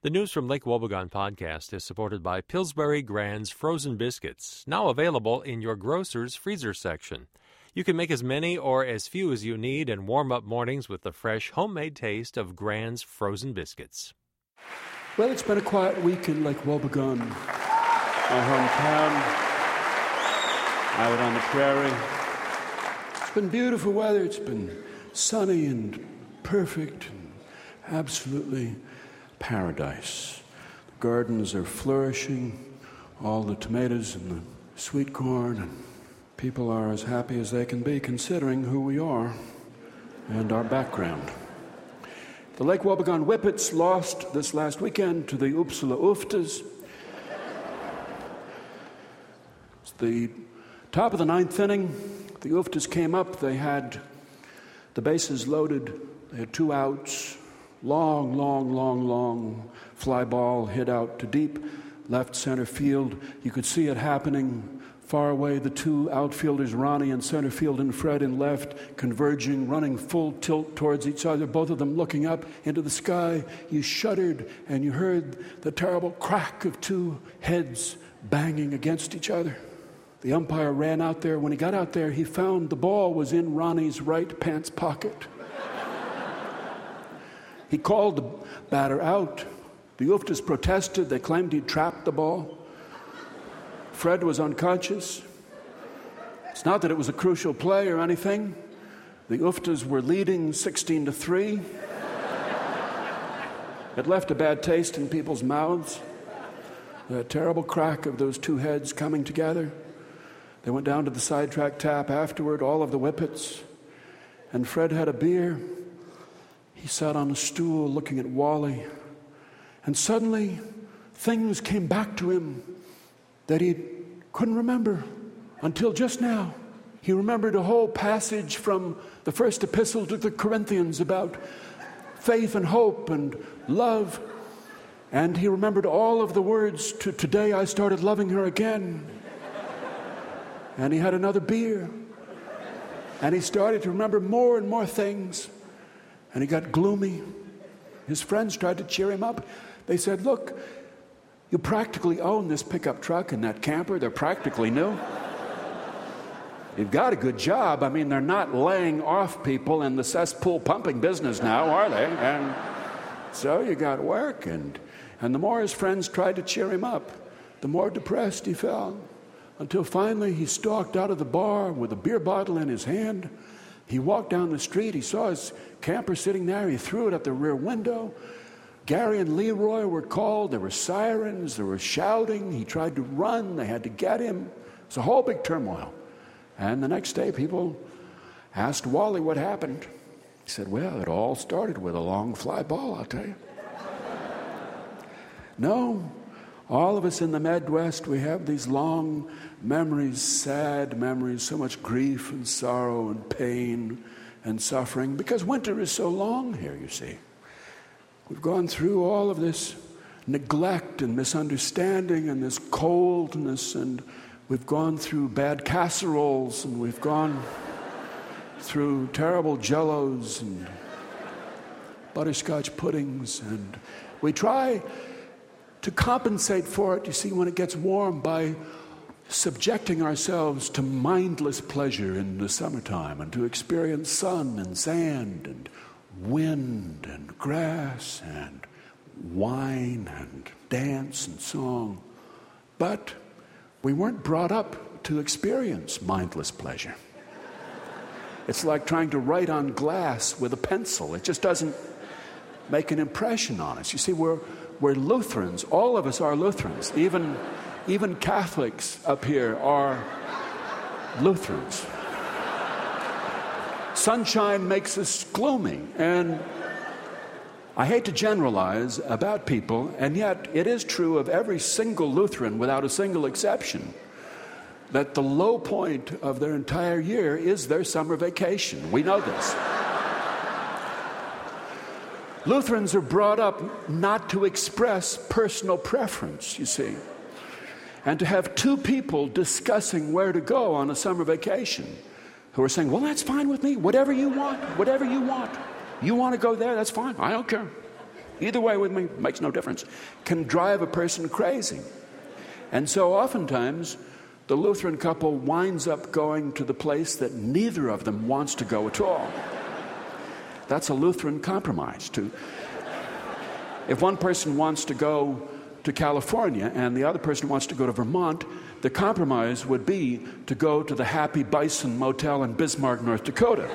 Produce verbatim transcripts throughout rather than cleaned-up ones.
The News from Lake Wobegon podcast is supported by Pillsbury Grand's Frozen Biscuits, now available in your grocer's freezer section. You can make as many or as few as you need and warm up mornings with the fresh, homemade taste of Grand's Frozen Biscuits. Well, it's been a quiet week in Lake Wobegon, my hometown, out on the prairie. It's been beautiful weather. It's been sunny and perfect and absolutely paradise. The gardens are flourishing, all the tomatoes and the sweet corn, and people are as happy as they can be considering who we are and our background. The Lake Wobegon Whippets lost this last weekend to the Uppsala Uftas. It's the top of the ninth inning. The Uftas came up. They had the bases loaded. They had two outs. Long, long, long, long fly ball hit out to deep left center field. You could see it happening far away. The two outfielders, Ronnie in center field and Fred in left, converging, running full tilt towards each other, both of them looking up into the sky. You shuddered and you heard the terrible crack of two heads banging against each other. The umpire ran out there. When he got out there, he found the ball was in Ronnie's right pants pocket. He called the batter out. The Uftas protested. They claimed he'd trapped the ball. Fred was unconscious. It's not that it was a crucial play or anything. The Uftas were leading sixteen to three. It left a bad taste in people's mouths. The terrible crack of those two heads coming together. They went down to the sidetrack tap afterward, all of the Whippets. And Fred had a beer. He sat on a stool looking at Wally, and suddenly things came back to him that he couldn't remember until just now. He remembered a whole passage from the first epistle to the Corinthians about faith and hope and love, and he remembered all of the words to "Today I started loving her again." And he had another beer, and he started to remember more and more things. And he got gloomy. His friends tried to cheer him up. They said, "Look, you practically own this pickup truck and that camper. They're practically new. You've got a good job. I mean, they're not laying off people in the cesspool pumping business now, are they? And so you got work." And, and the more his friends tried to cheer him up, the more depressed he felt. Until finally he stalked out of the bar with a beer bottle in his hand. He walked down the street. He saw his camper sitting there. He threw it at the rear window. Gary and Leroy were called. There were sirens. There was shouting. He tried to run. They had to get him. It was a whole big turmoil. And the next day, people asked Wally what happened. He said, "Well, it all started with a long fly ball, I'll tell you." No, all of us in the Midwest, we have these long memories, sad memories, so much grief and sorrow and pain and suffering, because winter is so long here, you see. We've gone through all of this neglect and misunderstanding and this coldness, and we've gone through bad casseroles, and we've gone through terrible jellos and butterscotch puddings, and we try to compensate for it, you see, when it gets warm, by subjecting ourselves to mindless pleasure in the summertime and to experience sun and sand and wind and grass and wine and dance and song. But we weren't brought up to experience mindless pleasure. It's like trying to write on glass with a pencil. It just doesn't make an impression on us. You see, we're We're Lutherans. All of us are Lutherans. Even, even Catholics up here are Lutherans. Sunshine makes us gloomy. And I hate to generalize about people, and yet it is true of every single Lutheran without a single exception, that the low point of their entire year is their summer vacation. We know this. Lutherans are brought up not to express personal preference, you see, and to have two people discussing where to go on a summer vacation who are saying, well, that's fine with me, whatever you want, whatever you want. You want to go there, that's fine, I don't care. either way with me, makes no difference, can drive a person crazy. And so oftentimes, the Lutheran couple winds up going to the place that neither of them wants to go at all. That's a Lutheran compromise. To, if one person wants to go to California and the other person wants to go to Vermont, the compromise would be to go to the Happy Bison Motel in Bismarck, North Dakota.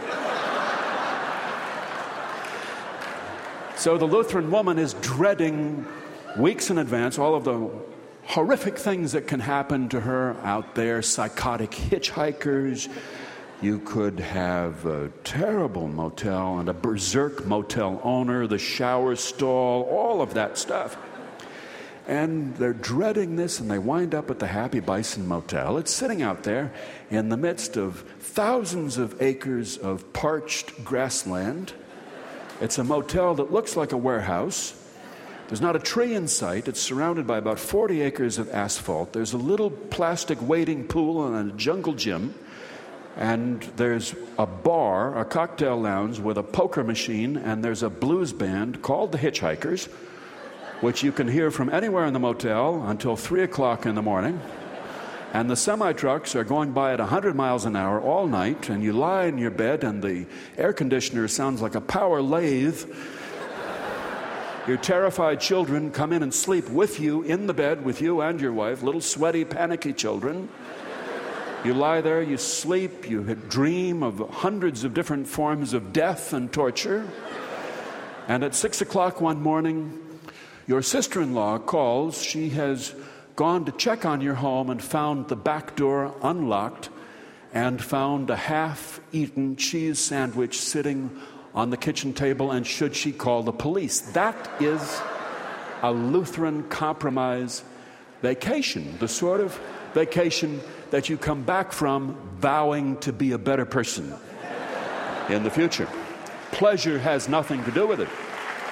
So the Lutheran woman is dreading weeks in advance all of the horrific things that can happen to her out there. Psychotic hitchhikers. You could have a terrible motel and a berserk motel owner, the shower stall, all of that stuff. And they're dreading this, and they wind up at the Happy Bison Motel. It's sitting out there in the midst of thousands of acres of parched grassland. It's a motel that looks like a warehouse. There's not a tree in sight. It's surrounded by about forty acres of asphalt. There's a little plastic wading pool and a jungle gym. And there's a bar, a cocktail lounge with a poker machine, and there's a blues band called the Hitchhikers, which you can hear from anywhere in the motel until three o'clock in the morning. And the semi-trucks are going by at one hundred miles an hour all night, and you lie in your bed, and the air conditioner sounds like a power lathe. Your terrified children come in and sleep with you in the bed with you and your wife, little sweaty, panicky children. You lie there, you sleep, you dream of hundreds of different forms of death and torture. And at six o'clock one morning, your sister-in-law calls. She has gone to check on your home and found the back door unlocked and found a half-eaten cheese sandwich sitting on the kitchen table, and should she call the police? That is a Lutheran compromise vacation, the sort of vacation that you come back from vowing to be a better person in the future. Pleasure has nothing to do with it.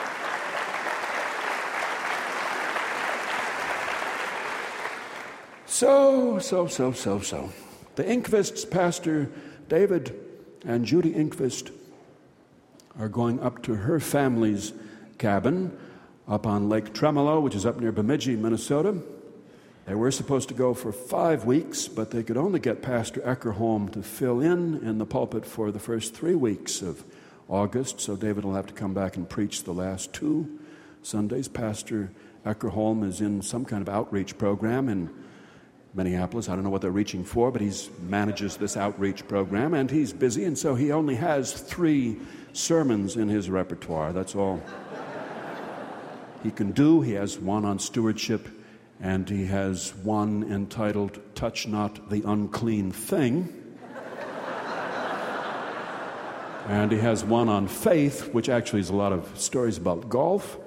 So, so, so, so, so. The Inkvists, Pastor David and Judy Inkvist, are going up to her family's cabin up on Lake Tremolo, which is up near Bemidji, Minnesota. They were supposed to go for five weeks, but they could only get Pastor Eckerholm to fill in in the pulpit for the first three weeks of August, so David will have to come back and preach the last two Sundays. Pastor Eckerholm is in some kind of outreach program in Minneapolis. I don't know what they're reaching for, but he manages this outreach program, and he's busy, and so he only has three sermons in his repertoire. That's all he can do. He has one on stewardship, and he has one entitled, Touch Not the Unclean Thing. And he has one on faith, which actually is a lot of stories about golf.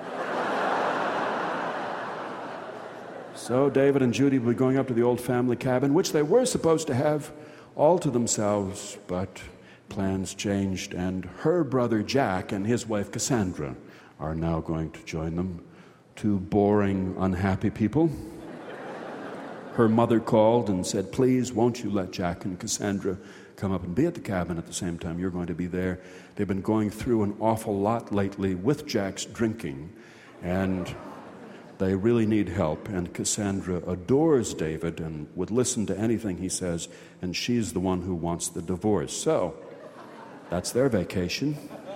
So David and Judy will be going up to the old family cabin, which they were supposed to have all to themselves, but plans changed, and her brother Jack and his wife Cassandra are now going to join them. Two boring, unhappy people. Her mother called and said, please, won't you let Jack and Cassandra come up and be at the cabin at the same time you're going to be there. They've been going through an awful lot lately with Jack's drinking, and they really need help. And Cassandra adores David and would listen to anything he says, and she's the one who wants the divorce. So that's their vacation.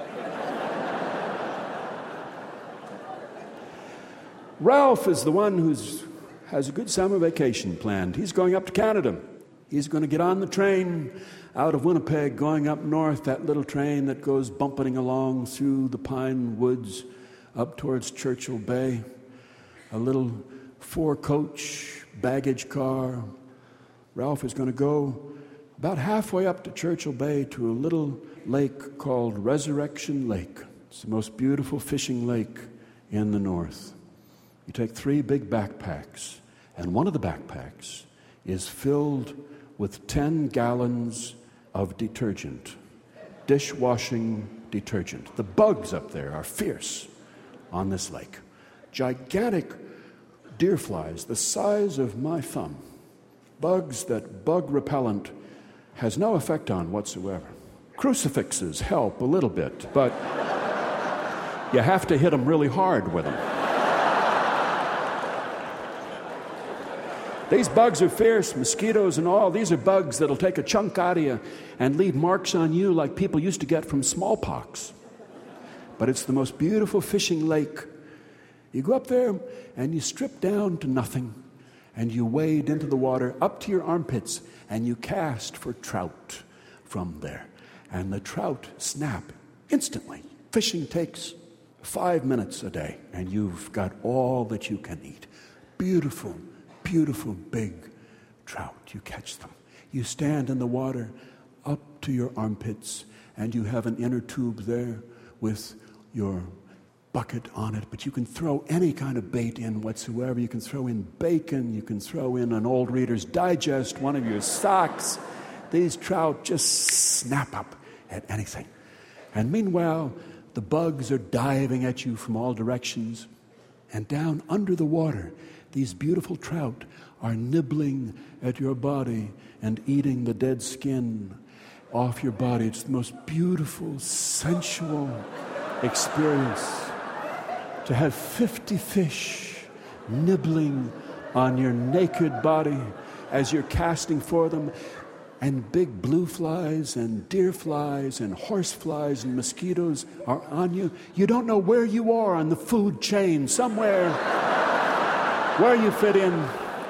Ralph is the one who has a good summer vacation planned. He's going up to Canada. He's going to get on the train out of Winnipeg, going up north, that little train that goes bumping along through the pine woods up towards Churchill Bay. A little four-coach baggage car. Ralph is going to go about halfway up to Churchill Bay to a little lake called Resurrection Lake. It's the most beautiful fishing lake in the north. You take three big backpacks, and one of the backpacks is filled with ten gallons of detergent, dishwashing detergent. The bugs up there are fierce on this lake. Gigantic deer flies the size of my thumb. Bugs that bug repellent has no effect on whatsoever. Crucifixes help a little bit, but You have to hit them really hard with them. These bugs are fierce, mosquitoes and all. These are bugs that'll take a chunk out of you and leave marks on you like people used to get from smallpox. But it's the most beautiful fishing lake. You go up there and you strip down to nothing and you wade into the water up to your armpits and you cast for trout from there. And the trout snap instantly. Fishing takes five minutes a day and you've got all that you can eat. Beautiful, beautiful big trout. You catch them. You stand in the water up to your armpits and you have an inner tube there with your bucket on it, but you can throw any kind of bait in whatsoever. You can throw in bacon, you can throw in an old Reader's Digest, one of your socks. These trout just snap up at anything. And meanwhile, the bugs are diving at you from all directions. And down under the water, these beautiful trout are nibbling at your body and eating the dead skin off your body. It's the most beautiful, sensual experience to have fifty fish nibbling on your naked body as you're casting for them, and big blue flies and deer flies and horse flies and mosquitoes are on you. You don't know where you are on the food chain, somewhere where you fit in.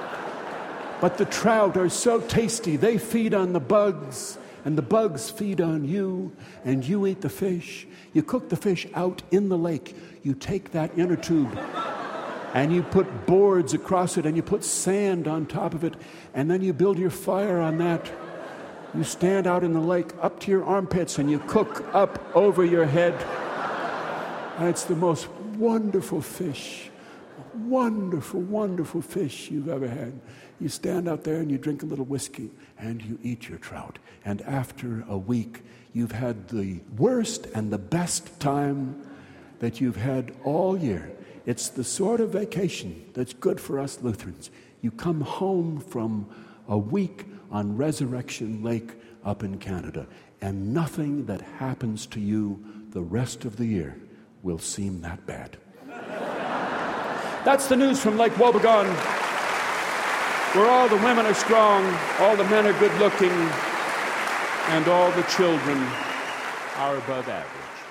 But the trout are so tasty, they feed on the bugs, and the bugs feed on you, and you eat the fish. You cook the fish out in the lake. You take that inner tube and you put boards across it and you put sand on top of it, and then you build your fire on that. You stand out in the lake up to your armpits and you cook up over your head. And it's the most wonderful fish, wonderful, wonderful fish you've ever had. You stand out there and you drink a little whiskey and you eat your trout. And after a week, you've had the worst and the best time that you've had all year. It's the sort of vacation that's good for us Lutherans. You come home from a week on Resurrection Lake up in Canada, and nothing that happens to you the rest of the year will seem that bad. That's the news from Lake Wobegon, where all the women are strong, all the men are good looking, and all the children are above average.